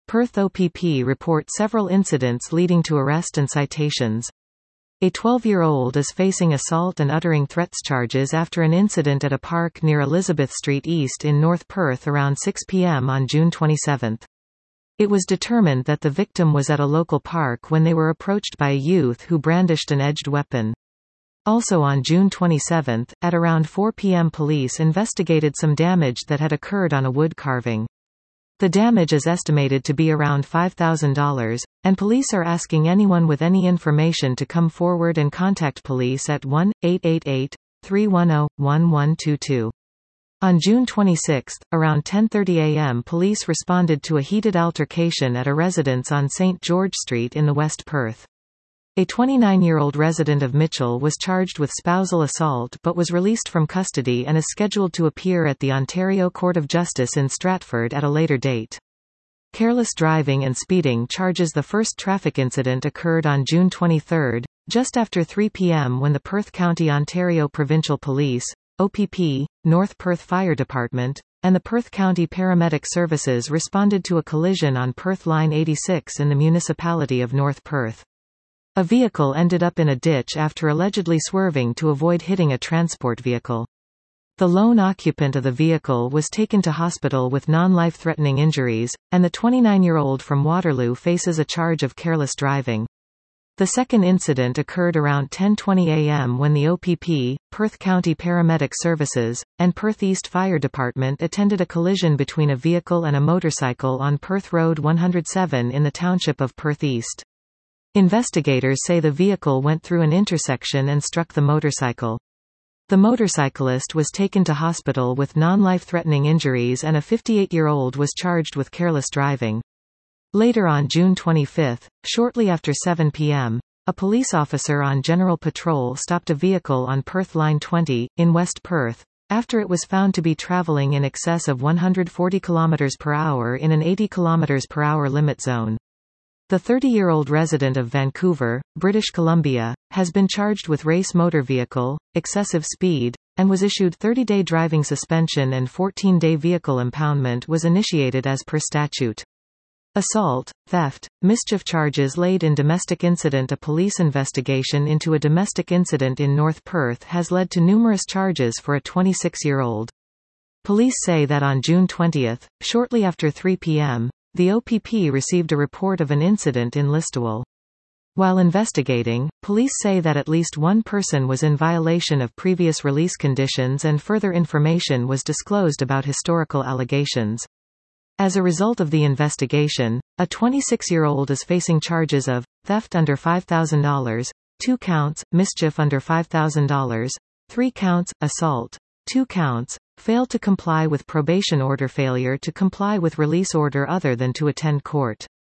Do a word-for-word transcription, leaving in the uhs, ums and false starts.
Perth O P P report several incidents leading to arrest and citations. A twelve-year-old is facing assault and uttering threats charges after an incident at a park near Elizabeth Street East in North Perth around six p m on June twenty-seventh. It was determined that the victim was at a local park when they were approached by a youth who brandished an edged weapon. Also on June twenty-seventh, at around four p m police investigated some damage that had occurred on a wood carving. The damage is estimated to be around five thousand dollars, and police are asking anyone with any information to come forward and contact police at one eight eight eight, three one zero, one one two two. On June twenty-sixth, around ten thirty a m police responded to a heated altercation at a residence on Saint George Street in the West Perth. A twenty-nine-year-old resident of Mitchell was charged with spousal assault but was released from custody and is scheduled to appear at the Ontario Court of Justice in Stratford at a later date. Careless driving and speeding charges. The first traffic incident occurred on June twenty-third, just after three p m when the Perth County Ontario Provincial Police, O P P, North Perth Fire Department, and the Perth County Paramedic Services responded to a collision on Perth Line eighty-six in the municipality of North Perth. A vehicle ended up in a ditch after allegedly swerving to avoid hitting a transport vehicle. The lone occupant of the vehicle was taken to hospital with non-life-threatening injuries, and the twenty-nine-year-old from Waterloo faces a charge of careless driving. The second incident occurred around ten twenty a m when the O P P, Perth County Paramedic Services, and Perth East Fire Department attended a collision between a vehicle and a motorcycle on Perth Road one oh seven in the township of Perth East. Investigators say the vehicle went through an intersection and struck the motorcycle. The motorcyclist was taken to hospital with non-life-threatening injuries and a fifty-eight-year-old was charged with careless driving. Later on June twenty-fifth, shortly after seven p m, a police officer on general patrol stopped a vehicle on Perth Line twenty, in West Perth, after it was found to be travelling in excess of one hundred forty kilometers per hour in an eighty kilometers per hour limit zone. The thirty-year-old resident of Vancouver, British Columbia, has been charged with race motor vehicle, excessive speed, and was issued thirty-day driving suspension and fourteen-day vehicle impoundment was initiated as per statute. Assault, theft, mischief charges laid in domestic incident. A police investigation into a domestic incident in North Perth has led to numerous charges for a twenty-six-year-old. Police say that on June twentieth, shortly after three p m, the O P P received a report of an incident in Listowel. While investigating, police say that at least one person was in violation of previous release conditions and further information was disclosed about historical allegations. As a result of the investigation, a twenty-six-year-old is facing charges of theft under five thousand dollars, two counts, mischief under five thousand dollars, three counts, assault, two counts, failed to comply with probation order, failure to comply with release order other than to attend court.